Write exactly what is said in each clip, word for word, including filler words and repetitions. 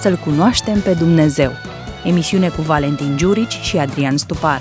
Să-L cunoaștem pe Dumnezeu. Emisiune cu Valentin Giurici și Adrian Stupar.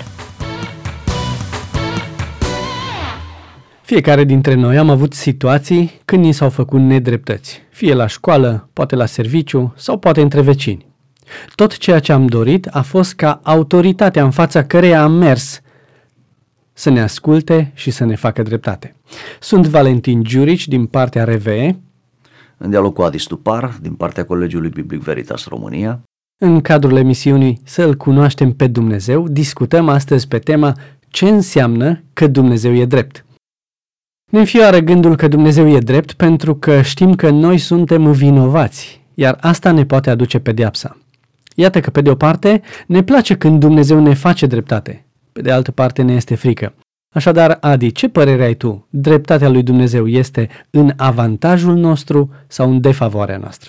Fiecare dintre noi am avut situații când ni s-au făcut nedreptăți, fie la școală, poate la serviciu sau poate între vecini. Tot ceea ce am dorit a fost ca autoritatea în fața căreia am mers să ne asculte și să ne facă dreptate. Sunt Valentin Giurici din partea R V E. În dialog cu Adi Stupar, din partea Colegiului Biblic Veritas România. În cadrul emisiunii Să-L cunoaștem pe Dumnezeu, discutăm astăzi pe tema ce înseamnă că Dumnezeu e drept. Ne înfioară gândul că Dumnezeu e drept pentru că știm că noi suntem vinovați, iar asta ne poate aduce pedeapsa. Iată că, pe de o parte, ne place când Dumnezeu ne face dreptate, pe de altă parte ne este frică. Așadar, Adi, ce părere ai tu? Dreptatea lui Dumnezeu este în avantajul nostru sau în defavoarea noastră?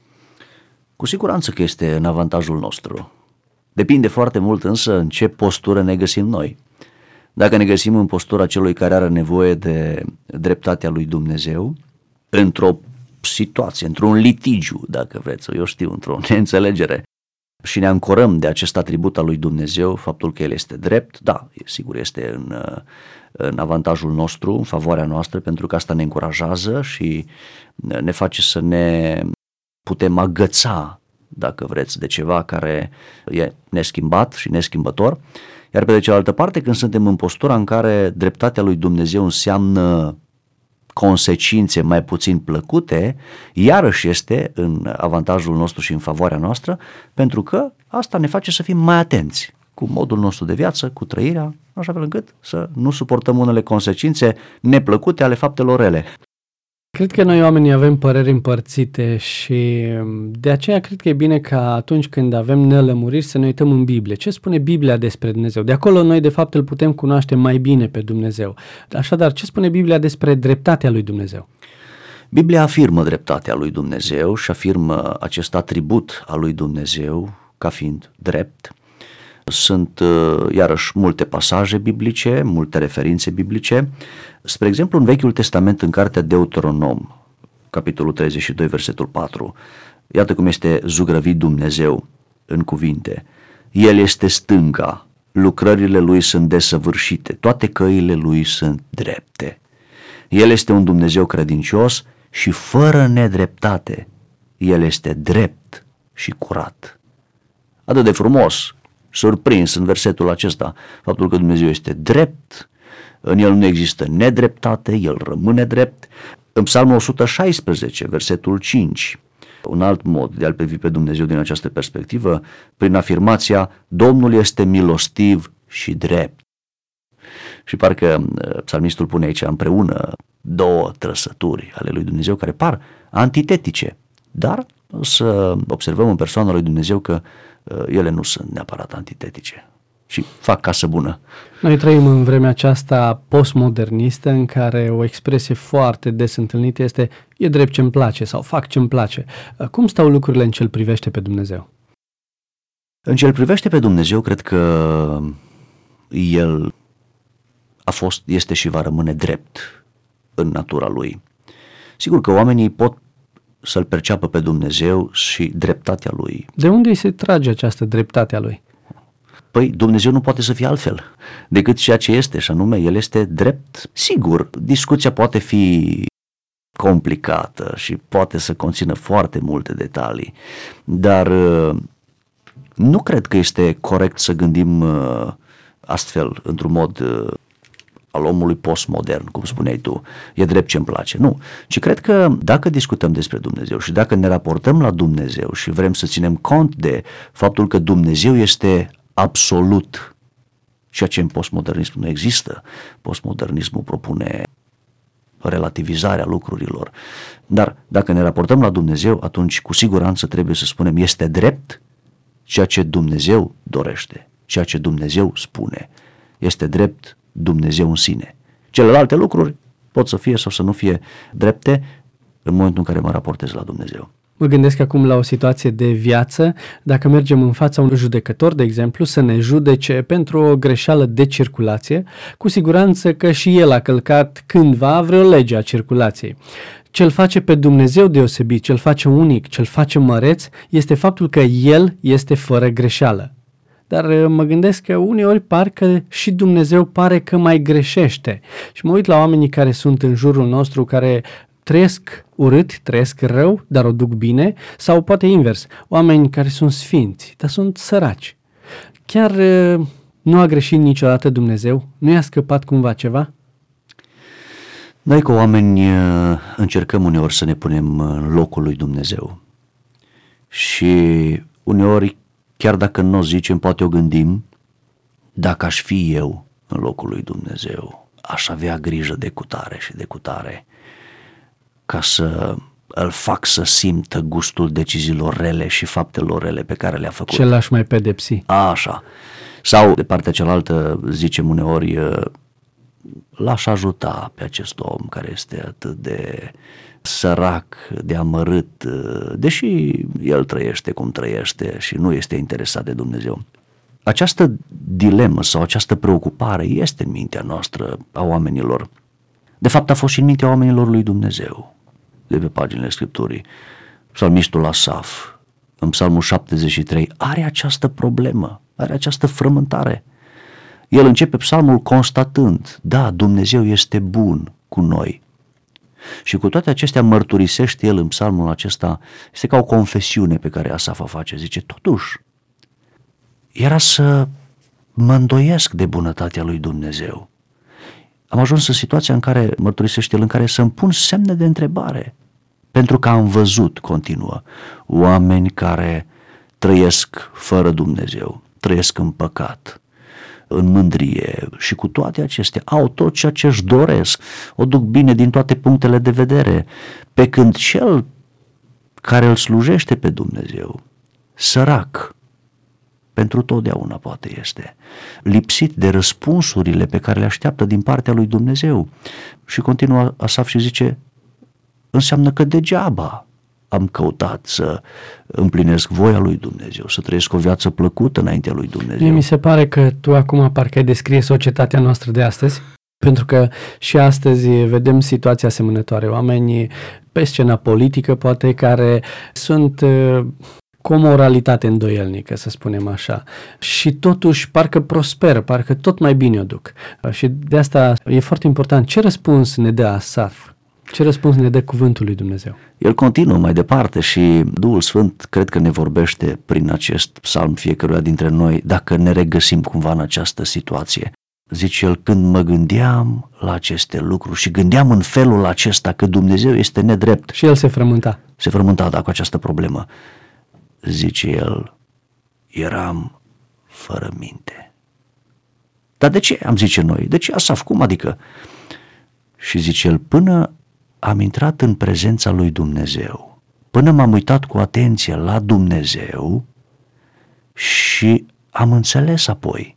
Cu siguranță că este în avantajul nostru. Depinde foarte mult însă în ce postură ne găsim noi. Dacă ne găsim în postura celui care are nevoie de dreptatea lui Dumnezeu, într-o situație, într-un litigiu, dacă vreți, eu știu, într-o neînțelegere, și ne ancorăm de acest atribut al lui Dumnezeu, faptul că El este drept, da, sigur este în, în avantajul nostru, în favoarea noastră, pentru că asta ne încurajează și ne face să ne putem agăța, dacă vreți, de ceva care e neschimbat și neschimbător. Iar pe de cealaltă parte, când suntem în postura în care dreptatea lui Dumnezeu înseamnă consecințe mai puțin plăcute, iarăși este în avantajul nostru și în favoarea noastră, pentru că asta ne face să fim mai atenți cu modul nostru de viață, cu trăirea, așa fel încât să nu suportăm unele consecințe neplăcute ale faptelor rele. Cred că noi oamenii avem păreri împărțite și de aceea cred că e bine ca atunci când avem nelămuriri să ne uităm în Biblie. Ce spune Biblia despre Dumnezeu? De acolo noi de fapt îl putem cunoaște mai bine pe Dumnezeu. Așadar, ce spune Biblia despre dreptatea lui Dumnezeu? Biblia afirmă dreptatea lui Dumnezeu și afirmă acest atribut al lui Dumnezeu ca fiind drept. Sunt iarăși multe pasaje biblice, multe referințe biblice. Spre exemplu, în Vechiul Testament, în cartea Deuteronom, capitolul treizeci și doi, versetul patru, iată cum este zugrăvit Dumnezeu în cuvinte. El este stânga, lucrările lui sunt desăvârșite, toate căile lui sunt drepte. El este un Dumnezeu credincios și fără nedreptate. El este drept și curat. Atât de frumos, surprins în versetul acesta, faptul că Dumnezeu este drept, în El nu există nedreptate, El rămâne drept. În Psalmul o sută șaisprezece, versetul cinci, un alt mod de a-L privi pe Dumnezeu din această perspectivă, prin afirmația, Domnul este milostiv și drept. Și parcă psalmistul pune aici împreună două trăsături ale lui Dumnezeu care par antitetice, dar să observăm în persoana lui Dumnezeu că ele nu sunt neapărat antitetice și fac casă bună. Noi trăim în vremea aceasta postmodernistă în care o expresie foarte des întâlnită este e drept ce-mi place sau fac ce-mi place. Cum stau lucrurile în ce-L privește pe Dumnezeu? În ce-L privește pe Dumnezeu, cred că El a fost, este și va rămâne drept în natura Lui. Sigur că oamenii pot să-L perceapă pe Dumnezeu și dreptatea Lui. De unde îi se trage această dreptate a Lui? Păi Dumnezeu nu poate să fie altfel decât ceea ce este, și anume El este drept. Sigur, discuția poate fi complicată și poate să conțină foarte multe detalii, dar nu cred că este corect să gândim astfel, într-un mod al omului postmodern, cum spuneai tu, e drept ce-mi place. Nu, ci cred că dacă discutăm despre Dumnezeu și dacă ne raportăm la Dumnezeu și vrem să ținem cont de faptul că Dumnezeu este absolut, ceea ce în postmodernism nu există. Postmodernismul propune relativizarea lucrurilor. Dar dacă ne raportăm la Dumnezeu, atunci cu siguranță trebuie să spunem este drept ceea ce Dumnezeu dorește, ceea ce Dumnezeu spune. Este drept Dumnezeu în sine. Celelalte lucruri pot să fie sau să nu fie drepte în momentul în care mă raportez la Dumnezeu. Mă gândesc acum la o situație de viață, dacă mergem în fața unui judecător, de exemplu, să ne judece pentru o greșeală de circulație, cu siguranță că și el a călcat cândva vreo lege a circulației. Ce-l face pe Dumnezeu deosebit, ce-l face unic, ce-l face măreț, este faptul că El este fără greșeală. Dar mă gândesc că uneori parcă și Dumnezeu pare că mai greșește. Și mă uit la oamenii care sunt în jurul nostru, care trăiesc urât, trăiesc rău, dar o duc bine, sau poate invers, oameni care sunt sfinți, dar sunt săraci. Chiar nu a greșit niciodată Dumnezeu? Nu i-a scăpat cumva ceva? Noi ca oameni încercăm uneori să ne punem în locul lui Dumnezeu și uneori, chiar dacă nu o zicem, poate o gândim, dacă aș fi eu în locul lui Dumnezeu, aș avea grijă de cutare și de cutare ca să îl fac să simtă gustul deciziilor rele și faptelor rele pe care le-a făcut. Ce l-aș mai pedepsi. Așa. Sau de partea cealaltă zicem uneori, l-aș ajuta pe acest om care este atât de sărac, de amărât, deși el trăiește cum trăiește și nu este interesat de Dumnezeu. Această dilemă sau această preocupare este în mintea noastră a oamenilor. De fapt a fost și în mintea oamenilor lui Dumnezeu, de pe paginile Scripturii. Psalmistul Asaf, în Psalmul șaptezeci și trei, are această problemă, are această frământare. El începe psalmul constatând, da, Dumnezeu este bun cu noi. Și cu toate acestea mărturisește el în psalmul acesta, este ca o confesiune pe care Asaf o face, zice, totuși, era să mă îndoiesc de bunătatea lui Dumnezeu. Am ajuns în situația în care, mărturisește el, în care să-mi pun semne de întrebare, pentru că am văzut, continuă, oameni care trăiesc fără Dumnezeu, trăiesc în păcat, în mândrie și cu toate acestea au tot ceea ce își doresc, o duc bine din toate punctele de vedere, pe când cel care îl slujește pe Dumnezeu, sărac, pentru totdeauna poate este, lipsit de răspunsurile pe care le așteaptă din partea lui Dumnezeu. Și continuă Asaf și zice, înseamnă că degeaba am căutat să împlinesc voia lui Dumnezeu, să trăiesc o viață plăcută înaintea lui Dumnezeu. Mie mi se pare că tu acum parcă ai descrie societatea noastră de astăzi, pentru că și astăzi vedem situații asemănătoare. Oamenii pe scena politică, poate, care sunt cu o moralitate îndoielnică, să spunem așa, și totuși parcă prosperă, parcă tot mai bine o duc. Și de asta e foarte important. Ce răspuns ne dă Asaf? Ce răspuns ne dă cuvântul lui Dumnezeu? El continuă mai departe și Duhul Sfânt cred că ne vorbește prin acest psalm fiecăruia dintre noi, dacă ne regăsim cumva în această situație. Zice el, când mă gândeam la aceste lucruri și gândeam în felul acesta că Dumnezeu este nedrept. Și el se frământa. Se frământa, da, cu această problemă. Zice el, eram fără minte. Dar de ce, am zice noi? De ce, Asaf, cum adică? Și zice el, până am intrat în prezența lui Dumnezeu, până m-am uitat cu atenție la Dumnezeu și am înțeles apoi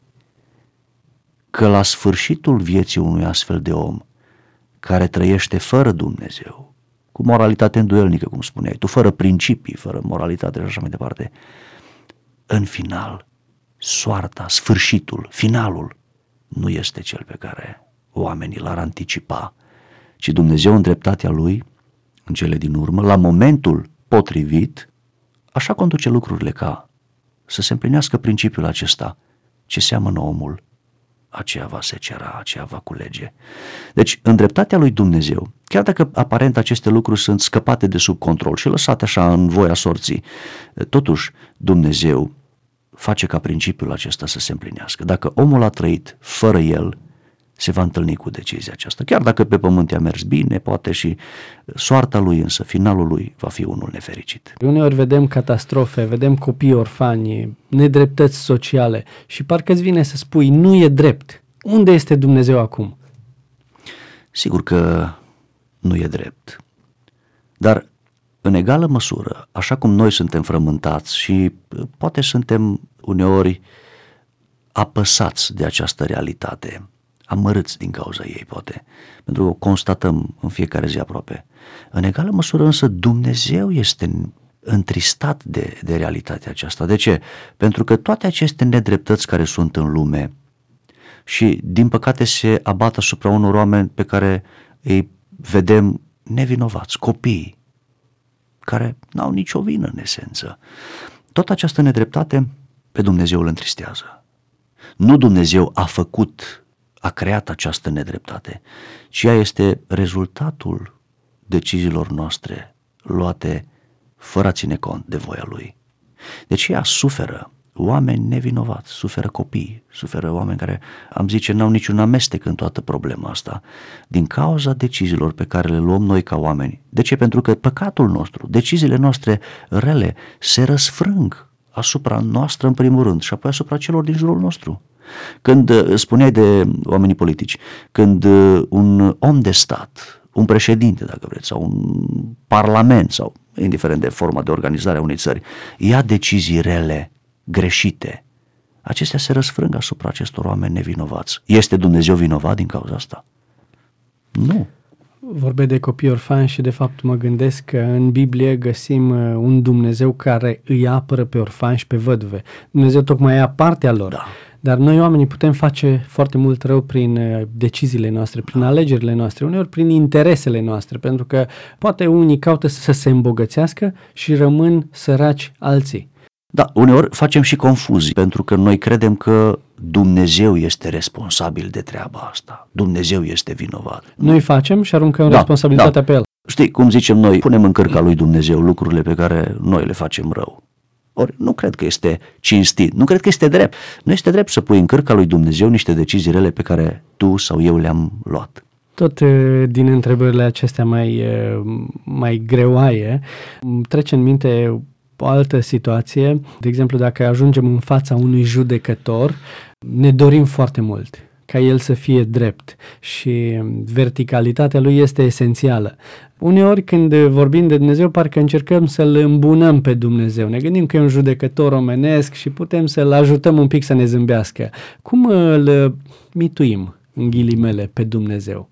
că la sfârșitul vieții unui astfel de om care trăiește fără Dumnezeu, cu moralitate îndoielnică, cum spuneai tu, fără principii, fără moralitate și așa mai departe, în final, soarta, sfârșitul, finalul, nu este cel pe care oamenii l-ar anticipa, ci Dumnezeu în dreptatea Lui, în cele din urmă, la momentul potrivit, așa conduce lucrurile ca să se împlinească principiul acesta, ce seamănă omul, aceea va secera, aceea va culege. Deci, în dreptatea lui Dumnezeu, chiar dacă aparent aceste lucruri sunt scăpate de sub control și lăsate așa în voia sorții, totuși Dumnezeu face ca principiul acesta să se împlinească. Dacă omul a trăit fără el, se va întâlni cu decizia aceasta. Chiar dacă pe pământ i-a mers bine, poate și soarta lui, însă finalul lui va fi unul nefericit. Uneori vedem catastrofe, vedem copii orfani, nedreptăți sociale și parcă îți vine să spui, nu e drept. Unde este Dumnezeu acum? Sigur că nu e drept. Dar în egală măsură, așa cum noi suntem frământați și poate suntem uneori apăsați de această realitate, amărâți din cauza ei, poate, pentru că o constatăm în fiecare zi aproape. În egală măsură însă Dumnezeu este întristat de, de realitatea aceasta. De ce? Pentru că toate aceste nedreptăți care sunt în lume și din păcate se abat asupra unor oameni pe care îi vedem nevinovați, copii, care n-au nicio vină în esență. Tot această nedreptate pe Dumnezeu îl întristează. Nu Dumnezeu a făcut, a creat această nedreptate, ci ea este rezultatul deciziilor noastre luate fără a ține cont de voia Lui. Deci ea suferă oameni nevinovați, suferă copii, suferă oameni care, am zice, n-au niciun amestec în toată problema asta, din cauza deciziilor pe care le luăm noi ca oameni. De ce? Pentru că păcatul nostru, deciziile noastre rele se răsfrâng asupra noastră în primul rând și apoi asupra celor din jurul nostru. Când spuneai de oamenii politici, când un om de stat, un președinte, dacă vreți, sau un parlament, sau indiferent de forma de organizare a unei țări, ia decizii rele, greșite, acestea se răsfrâng asupra acestor oameni nevinovați. Este Dumnezeu vinovat din cauza asta? Nu. Vorbe de copii orfani și de fapt mă gândesc că în Biblie găsim un Dumnezeu care îi apără pe orfani și pe văduve. Dumnezeu tocmai ia partea lor. Da. Dar noi oamenii putem face foarte mult rău prin deciziile noastre, prin alegerile noastre, uneori prin interesele noastre, pentru că poate unii caută să se îmbogățească și rămân săraci alții. Da, uneori facem și confuzii, pentru că noi credem că Dumnezeu este responsabil de treaba asta. Dumnezeu este vinovat. Noi facem și aruncăm da, responsabilitatea da. pe El. Știi, cum zicem noi, punem în cărca lui Dumnezeu lucrurile pe care noi le facem rău. Ori nu cred că este cinstit, nu cred că este drept. Nu este drept să pui în cărca lui Dumnezeu niște decizii rele pe care tu sau eu le-am luat. Tot din întrebările acestea mai, mai greoaie, trece în minte o altă situație. De exemplu, dacă ajungem în fața unui judecător, ne dorim foarte mult ca el să fie drept și verticalitatea lui este esențială. Uneori când vorbim de Dumnezeu, parcă încercăm să-L îmbunăm pe Dumnezeu. Ne gândim că e un judecător omenesc și putem să-L ajutăm un pic să ne zâmbească. Cum îl mituim, în ghilimele, pe Dumnezeu?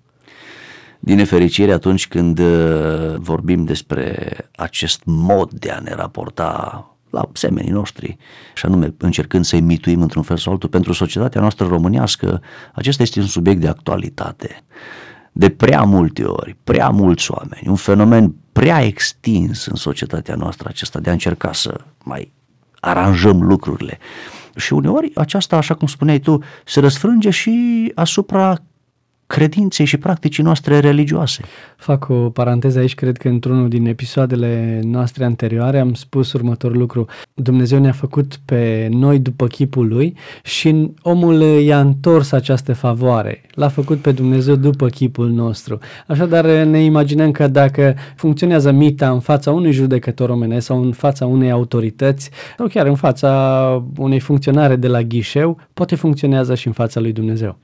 Din nefericire, atunci când vorbim despre acest mod de a ne raporta la semenii noștri, și anume încercând să-i mituim într-un fel sau altul, pentru societatea noastră românească, acesta este un subiect de actualitate. De prea multe ori, prea mulți oameni, un fenomen prea extins în societatea noastră acesta de a încerca să mai aranjăm lucrurile. Și uneori aceasta, așa cum spuneai tu, se răsfrânge și asupra credinței și practicii noastre religioase. Fac o paranteză aici, cred că într-unul din episoadele noastre anterioare am spus următorul lucru. Dumnezeu ne-a făcut pe noi după chipul Lui și omul i-a întors această favoare. L-a făcut pe Dumnezeu după chipul nostru. Așadar ne imaginăm că dacă funcționează mita în fața unui judecător omenesc sau în fața unei autorități sau chiar în fața unei funcționare de la ghișeu, poate funcționează și în fața lui Dumnezeu.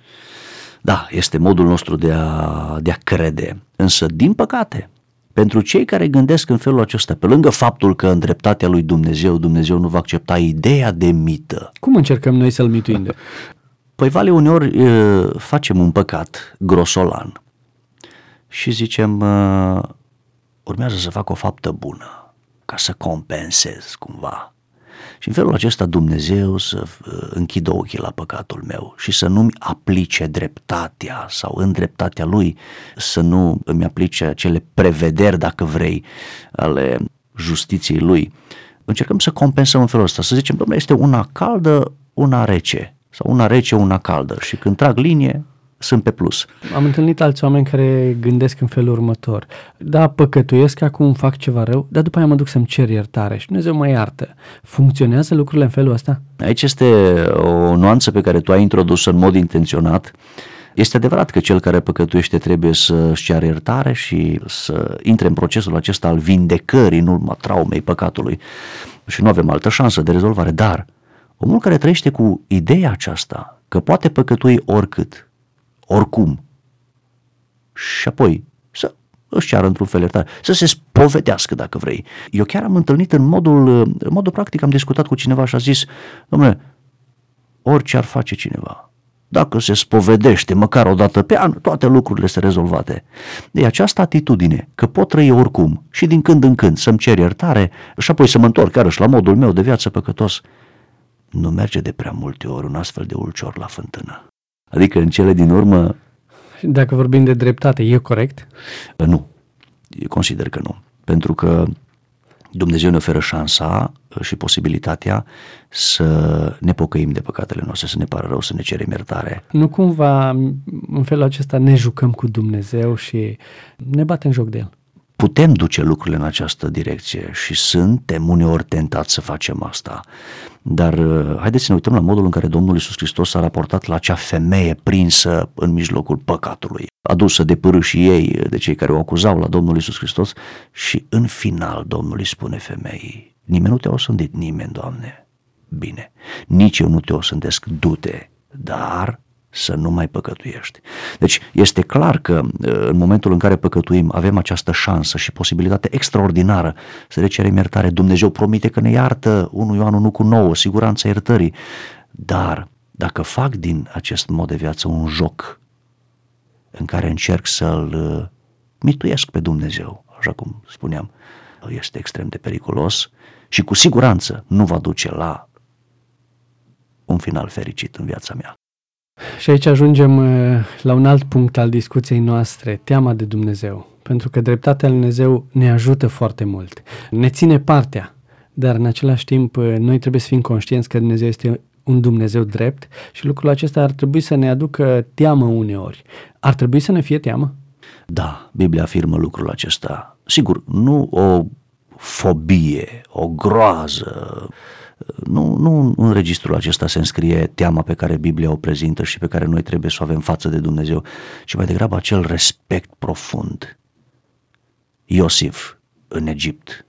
Da, este modul nostru de a, de a crede, însă, din păcate, pentru cei care gândesc în felul acesta, pe lângă faptul că în dreptatea lui Dumnezeu, Dumnezeu nu va accepta ideea de mită. Cum încercăm noi să-L mituim? Păi, vale, uneori e, facem un păcat grosolan și zicem, uh, urmează să fac o faptă bună ca să compensez cumva. Și în felul acesta Dumnezeu să închidă ochii la păcatul meu și să nu-mi aplice dreptatea sau în dreptatea Lui să nu îmi aplice acele prevederi, dacă vrei, ale justiției Lui. Încercăm să compensăm în felul ăsta, să zicem, domnule, este una caldă, una rece, sau una rece, una caldă și când trag linie, sunt pe plus. Am întâlnit alți oameni care gândesc în felul următor. Da, păcătuiesc, acum fac ceva rău, dar după aia mă duc să-mi cer iertare și Dumnezeu mă iartă. Funcționează lucrurile în felul ăsta? Aici este o nuanță pe care tu ai introdus în mod intenționat. Este adevărat că cel care păcătuiește trebuie să-și ceară iertare și să intre în procesul acesta al vindecării în urma traumei păcatului și nu avem altă șansă de rezolvare, dar omul care trăiește cu ideea aceasta că poate păcătui oricât, oricum, și apoi să își ceară într-un fel iertare, să se spovedească dacă vrei. Eu chiar am întâlnit în modul, în modul practic, am discutat cu cineva și a zis, dom'le, orice ar face cineva, dacă se spovedește măcar o dată pe an, toate lucrurile sunt rezolvate. De această atitudine, că pot trăi oricum și din când în când să-mi cer iertare și apoi să mă întorc chiar și la modul meu de viață păcătos, nu merge de prea multe ori un astfel de ulcior la fântână. Adică în cele din urmă... Dacă vorbim de dreptate, e corect? Nu. consider că nu. Pentru că Dumnezeu ne oferă șansa și posibilitatea să ne pocăim de păcatele noastre, să ne pară rău, să ne cerem iertare. Nu cumva în felul acesta ne jucăm cu Dumnezeu și ne batem joc de El? Putem duce lucrurile în această direcție și suntem uneori tentați să facem asta. Dar haideți să ne uităm la modul în care Domnul Iisus Hristos s-a raportat la acea femeie prinsă în mijlocul păcatului, adusă de pârâșii ei, de cei care o acuzau la Domnul Iisus Hristos, și în final Domnul îi spune femeii: nimeni nu te-a osândit, nimeni, Doamne. Bine, nici eu nu te osândesc, du-te, dar să nu mai păcătuiești. Deci este clar că în momentul în care păcătuim avem această șansă și posibilitate extraordinară să le cerem iertare. Dumnezeu promite că ne iartă, unu Ioan unu cu nouă, siguranța iertării. Dar dacă fac din acest mod de viață un joc în care încerc să-L mituiesc pe Dumnezeu, așa cum spuneam, este extrem de periculos și cu siguranță nu va duce la un final fericit în viața mea. Și aici ajungem la un alt punct al discuției noastre, teama de Dumnezeu. Pentru că dreptatea lui Dumnezeu ne ajută foarte mult, ne ține partea, dar în același timp noi trebuie să fim conștienți că Dumnezeu este un Dumnezeu drept și lucrul acesta ar trebui să ne aducă teamă uneori. Ar trebui să ne fie teamă? Da, Biblia afirmă lucrul acesta. Sigur, nu o fobie, o groază. Nu, nu în registrul acesta se înscrie teama pe care Biblia o prezintă și pe care noi trebuie să o avem față de Dumnezeu, ci mai degrabă acel respect profund. Iosif în Egipt,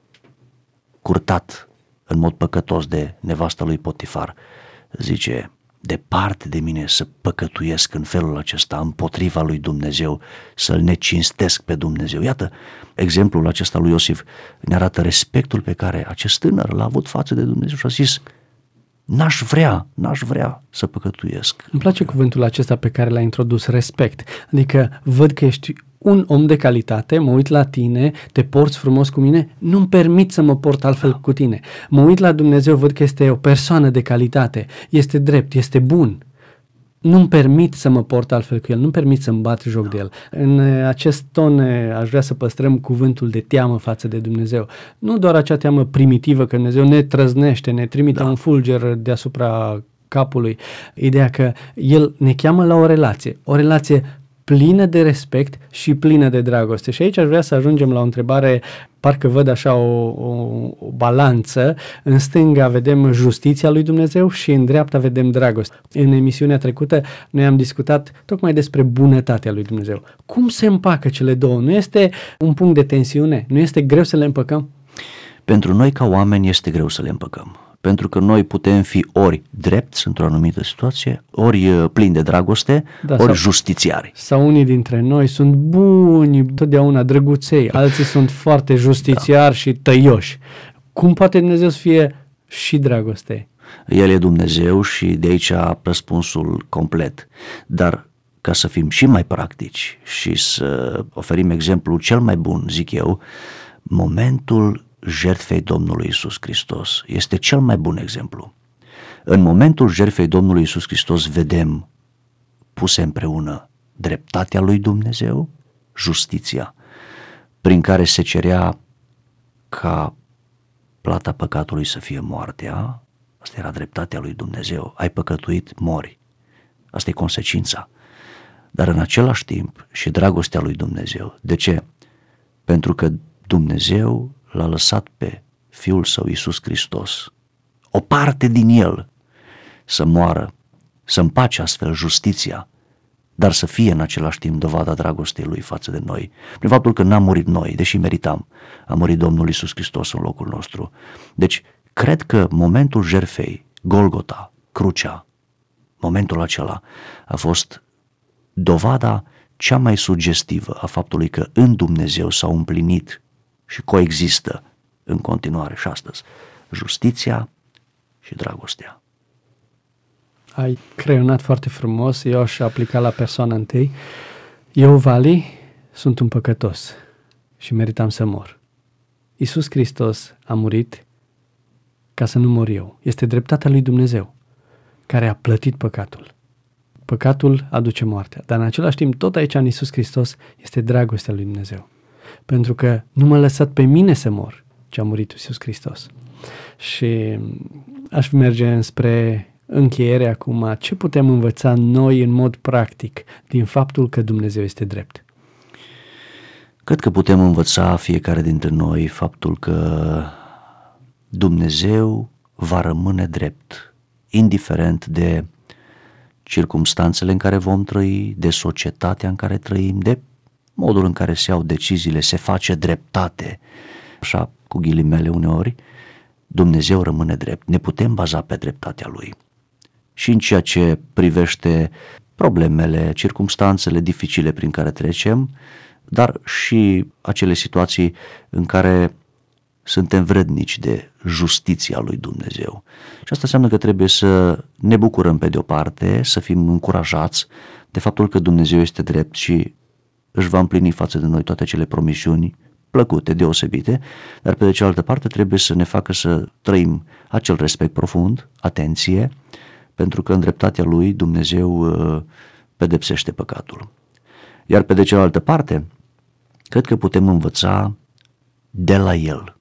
curtat în mod păcătos de nevasta lui Potifar, zice: departe de mine să păcătuiesc în felul acesta împotriva lui Dumnezeu, să-L necinstesc pe Dumnezeu. Iată, exemplul acesta lui Iosif ne arată respectul pe care acest tânăr l-a avut față de Dumnezeu și a zis: n-aș vrea, n-aș vrea să păcătuiesc. Îmi place cuvântul acesta pe care l-a introdus, respect. Adică văd că ești un om de calitate, mă uit la tine, te porți frumos cu mine, nu-mi permit să mă port altfel da. cu tine. Mă uit la Dumnezeu, văd că este o persoană de calitate, este drept, este bun. Nu-mi permit să mă port altfel cu El, nu-mi permit să-mi bat joc da. de El. În acest ton aș vrea să păstrăm cuvântul de teamă față de Dumnezeu. Nu doar acea teamă primitivă că Dumnezeu ne trăznește, ne trimite da. un fulger deasupra capului. Ideea că El ne cheamă la o relație, o relație plină de respect și plină de dragoste. Și aici aș vrea să ajungem la o întrebare, parcă văd așa o, o, o balanță. În stânga vedem justiția lui Dumnezeu și în dreapta vedem dragoste. În emisiunea trecută noi am discutat tocmai despre bunătatea lui Dumnezeu. Cum se împacă cele două? Nu este un punct de tensiune? Nu este greu să le împăcăm? Pentru noi ca oameni este greu să le împăcăm. Pentru că noi putem fi ori drepți într-o anumită situație, ori plini de dragoste, da, ori sau, justițiari. Sau unii dintre noi sunt buni, totdeauna drăguței, alții sunt foarte justițiari da. și tăioși. Cum poate Dumnezeu să fie și dragoste? El e Dumnezeu și de aici răspunsul complet. Dar ca să fim și mai practici și să oferim exemplul cel mai bun, zic eu, momentul jertfei Domnului Iisus Hristos este cel mai bun exemplu. În momentul jertfei Domnului Iisus Hristos vedem puse împreună dreptatea lui Dumnezeu, justiția, prin care se cerea ca plata păcatului să fie moartea. Asta era dreptatea lui Dumnezeu. Ai păcătuit, mori. Asta e consecința. Dar în același timp și dragostea lui Dumnezeu. De ce? Pentru că Dumnezeu l-a lăsat pe Fiul Său Iisus Hristos, o parte din El, să moară, să împace astfel justiția, dar să fie în același timp dovada dragostei Lui față de noi. Prin faptul că n-am murit noi, deși meritam, a murit Domnul Iisus Hristos în locul nostru. Deci, cred că momentul jertfei, Golgota, crucea, momentul acela a fost dovada cea mai sugestivă a faptului că în Dumnezeu s-au împlinit și coexistă în continuare și astăzi justiția și dragostea. Ai creionat foarte frumos, eu aș aplica la persoana întâi. Eu, Vali, sunt un păcătos și meritam să mor. Iisus Hristos a murit ca să nu mor eu. Este dreptatea lui Dumnezeu care a plătit păcatul. Păcatul aduce moartea, dar în același timp tot aici în Iisus Hristos este dragostea lui Dumnezeu. pentru că nu m-a lăsat pe mine să mor, ci a murit Iisus Hristos. Și aș merge înspre încheiere acum. Ce putem învăța noi în mod practic din faptul că Dumnezeu este drept? Cred că putem învăța fiecare dintre noi faptul că Dumnezeu va rămâne drept, indiferent de circumstanțele în care vom trăi, de societatea în care trăim, de modul în care se iau deciziile, se face dreptate, așa cu ghilimele uneori, Dumnezeu rămâne drept. Ne putem baza pe dreptatea Lui. Și în ceea ce privește problemele, circumstanțele dificile prin care trecem, dar și acele situații în care suntem vrednici de justiția lui Dumnezeu. Și asta înseamnă că trebuie să ne bucurăm pe de o parte, să fim încurajați de faptul că Dumnezeu este drept și își va împlini față de noi toate acele promisiuni plăcute, deosebite, dar pe de cealaltă parte trebuie să ne facă să trăim acel respect profund, atenție, pentru că în dreptatea lui Dumnezeu pedepsește păcatul. Iar pe de cealaltă parte, cred că putem învăța de la El.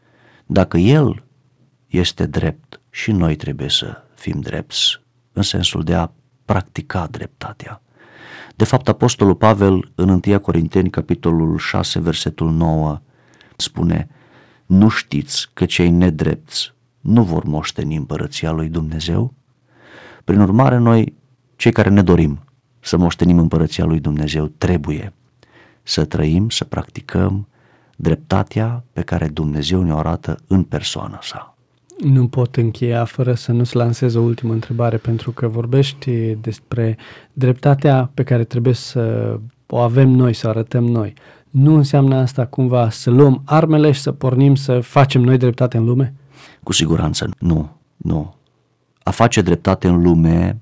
Dacă El este drept și noi trebuie să fim drepți, în sensul de a practica dreptatea. De fapt, Apostolul Pavel în întâi Corinteni, capitolul șase, versetul nouă, spune: nu știți că cei nedrepți nu vor moșteni împărăția lui Dumnezeu? Prin urmare, noi, cei care ne dorim să moștenim împărăția lui Dumnezeu, trebuie să trăim, să practicăm dreptatea pe care Dumnezeu ne-o arată în persoana sa. Nu pot încheia fără să nu-ți lansez o ultimă întrebare, pentru că vorbești despre dreptatea pe care trebuie să o avem noi, să o arătăm noi. Nu înseamnă asta cumva să luăm armele și să pornim să facem noi dreptate în lume? Cu siguranță nu, nu. A face dreptate în lume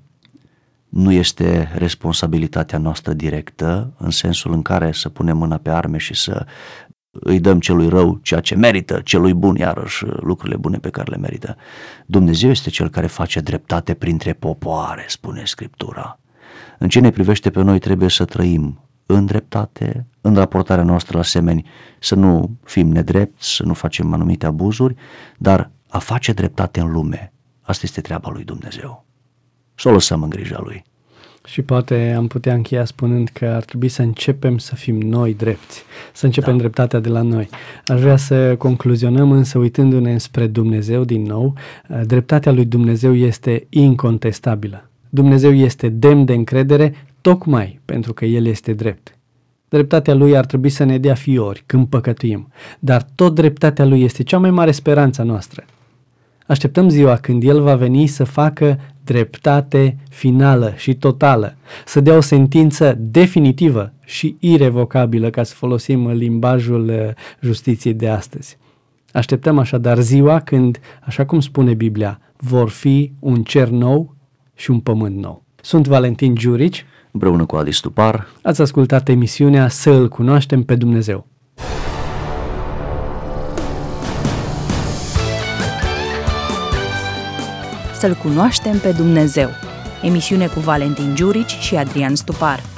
nu este responsabilitatea noastră directă, în sensul în care să punem mâna pe arme și să îi dăm celui rău ceea ce merită, celui bun iarăși lucrurile bune pe care le merită. Dumnezeu este Cel care face dreptate printre popoare, spune Scriptura. În ce ne privește pe noi, trebuie să trăim în dreptate, în raportarea noastră la semeni, să nu fim nedrepți, să nu facem anumite abuzuri, dar a face dreptate în lume, asta este treaba lui Dumnezeu. Să o lăsăm în grija Lui. Și poate am putea încheia spunând că ar trebui să începem să fim noi drepți, să începem da. dreptatea de la noi. Aș vrea să concluzionăm însă uitându-ne spre Dumnezeu din nou. Dreptatea lui Dumnezeu este incontestabilă. Dumnezeu este demn de încredere tocmai pentru că El este drept. Dreptatea Lui ar trebui să ne dea fiori când păcătuim, dar tot dreptatea Lui este cea mai mare speranță noastră. Așteptăm ziua când El va veni să facă dreptate finală și totală, să dea o sentință definitivă și irevocabilă, ca să folosim limbajul justiției de astăzi. Așteptăm așadar ziua când, așa cum spune Biblia, vor fi un cer nou și un pământ nou. Sunt Valentin Giurici. Împreună cu Adi Stupar. Ați ascultat emisiunea Să îl cunoaștem pe Dumnezeu. Să-L cunoaștem pe Dumnezeu. Emisiune cu Valentin Giurici și Adrian Stupar.